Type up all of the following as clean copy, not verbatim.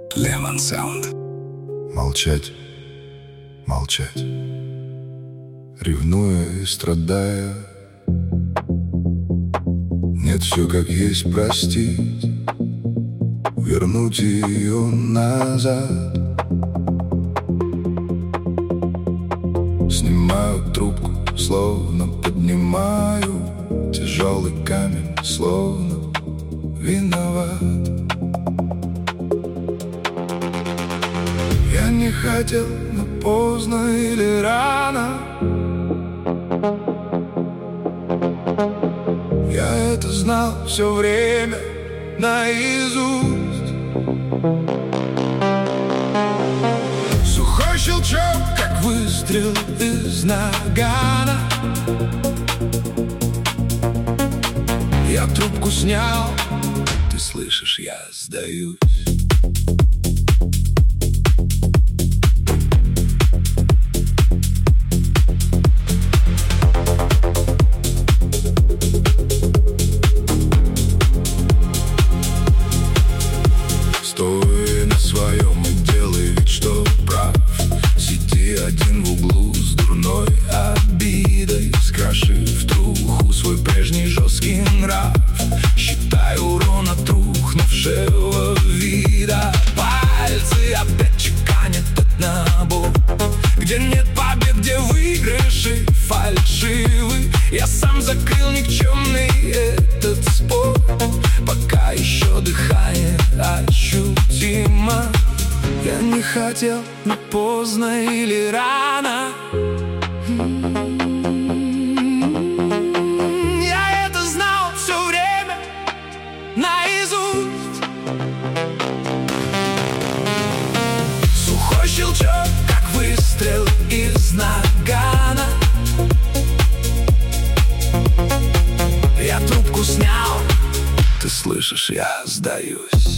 Lemon Sound. Молчать, молчать, ревнуя и страдая. Нет, все как есть простить, вернуть ее назад. Снимаю трубку, словно поднимаю тяжелый камень, словно виноват. Я не хотел, но поздно или рано. Я это знал все время наизусть. Сухой щелчок, как выстрел из нагана. Я трубку снял, ты слышишь, я сдаюсь. Стой на своем и делай вид, что прав. Сиди один в углу с дурной обидой, скрошив в труху свой прежний жесткий нрав. Считай урон от рухнувшего вида. Пальцы опять чеканят тот набор, где нет побед, где выигрыши фальшивы. Я сам закрыл никчемный этот спор, пока еще дыхание ощутимо. Я не хотел, но поздно или рано. Я это знал все время наизусть. Сухой щелчок, как выстрел из нагана. Я трубку снял, ты слышишь, я сдаюсь.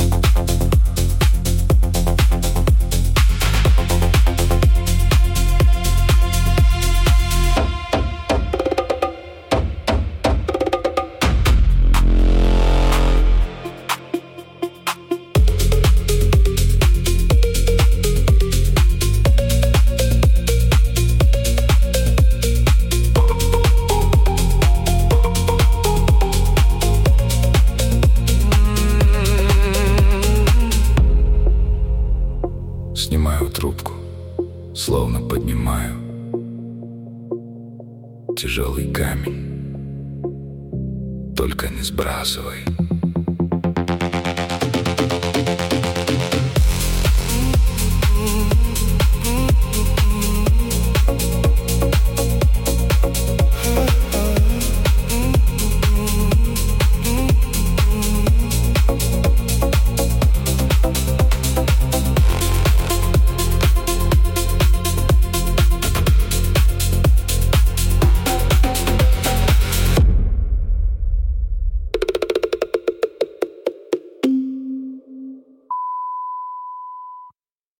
Снимаю трубку, словно поднимаю тяжелый камень. Только не сбрасывай.